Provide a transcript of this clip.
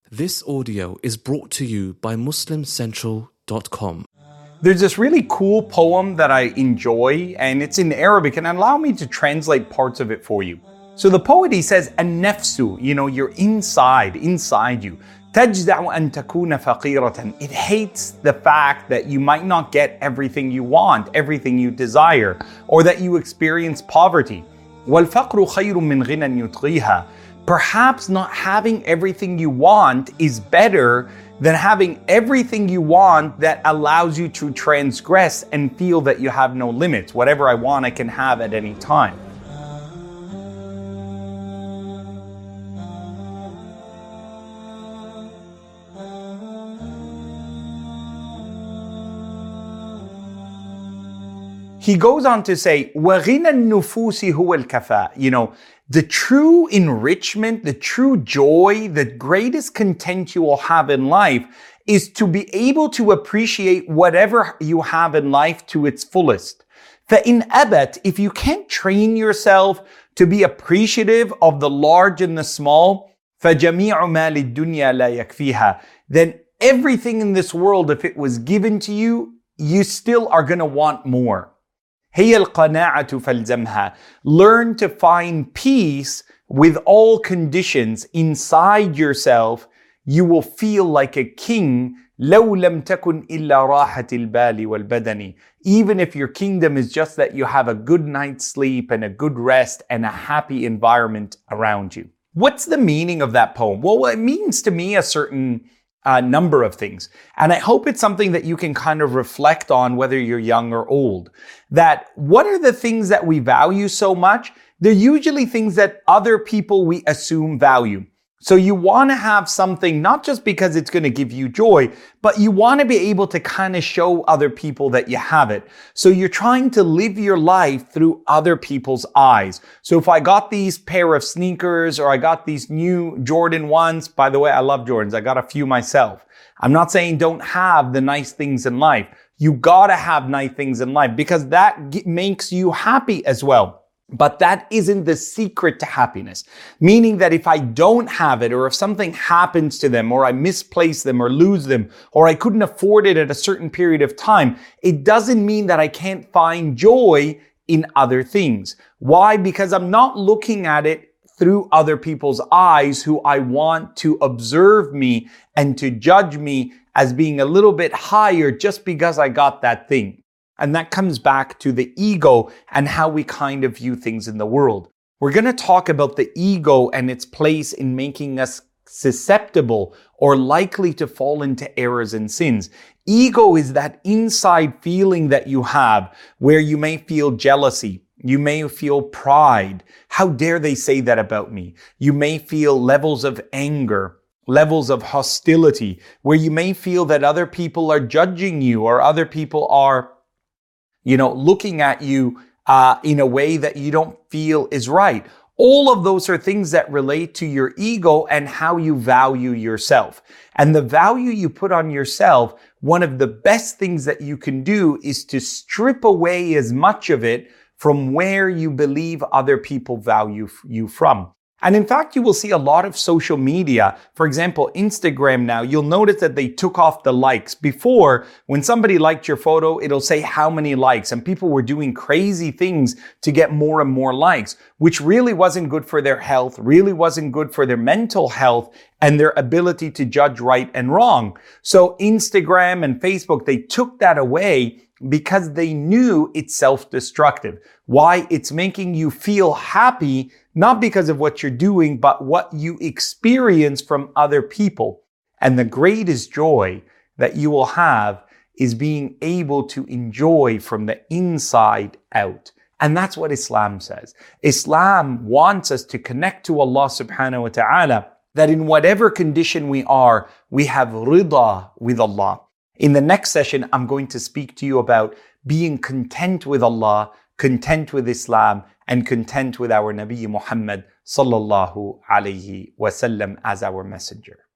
This audio is brought to you by MuslimCentral.com. There's this really cool poem that I enjoy, and it's in Arabic, and allow me to translate parts of it for you. So the poet, he says, "An-nafsu," you're inside you. "Tajza'u an takuna faqiratan." It hates the fact that you might not get everything you want, everything you desire, or that you experience poverty. "Wal-faqru khayrun min ghinan yutghiha." Perhaps not having everything you want is better than having everything you want that allows you to transgress and feel that you have no limits. Whatever I want, I can have at any time. He goes on to say, وَغِنَى النُّفُوسِ هُوَ الْكَفَاء. The true enrichment, the true joy, the greatest content you will have in life is to be able to appreciate whatever you have in life to its fullest. فَإِنْ أَبَتْ, if you can't train yourself to be appreciative of the large and the small, فَجَمِيعُ مَا لِلدُّنْيَا لَا يَكْفِيهَا, then everything in this world, if it was given to you, you still are going to want more. هي القناعة فالزمها. Learn to find peace with all conditions inside yourself. You will feel like a king. لو لم تكن إلا راحة البال والبدن. Even if your kingdom is just that you have a good night's sleep and a good rest and a happy environment around you. What's the meaning of that poem? Well, it means to me a certain number of things. And I hope it's something that you can kind of reflect on whether you're young or old. That what are the things that we value so much? They're usually things that other people we assume value. So you want to have something not just because it's going to give you joy, but you want to be able to kind of show other people that you have it. So you're trying to live your life through other people's eyes. So if I got these pair of sneakers or I got these new Jordan 1s, by the way, I love Jordans. I got a few myself. I'm not saying don't have the nice things in life. You got to have nice things in life because that makes you happy as well. But that isn't the secret to happiness. Meaning that if I don't have it, or if something happens to them, or I misplace them, or lose them, or I couldn't afford it at a certain period of time, it doesn't mean that I can't find joy in other things. Why? Because I'm not looking at it through other people's eyes who I want to observe me and to judge me as being a little bit higher just because I got that thing. And that comes back to the ego and how we kind of view things in the world. We're going to talk about the ego and its place in making us susceptible or likely to fall into errors and sins. Ego is that inside feeling that you have where you may feel jealousy. You may feel pride. How dare they say that about me? You may feel levels of anger, levels of hostility, where you may feel that other people are judging you or other people are looking at you in a way that you don't feel is right. All of those are things that relate to your ego and how you value yourself. And the value you put on yourself, one of the best things that you can do is to strip away as much of it from where you believe other people value you from. And in fact, you will see a lot of social media. For example, Instagram now, you'll notice that they took off the likes. Before, when somebody liked your photo, it'll say how many likes. And people were doing crazy things to get more and more likes, which really wasn't good for their health, really wasn't good for their mental health and their ability to judge right and wrong. So Instagram and Facebook, they took that away because they knew it's self-destructive. Why? It's making you feel happy, not because of what you're doing, but what you experience from other people. And the greatest joy that you will have is being able to enjoy from the inside out. And that's what Islam says. Islam wants us to connect to Allah subhanahu wa ta'ala, that in whatever condition we are, we have rida with Allah. In the next session, I'm going to speak to you about being content with Allah, content with Islam, and content with our Nabi Muhammad sallallahu alayhi wasallam as our messenger.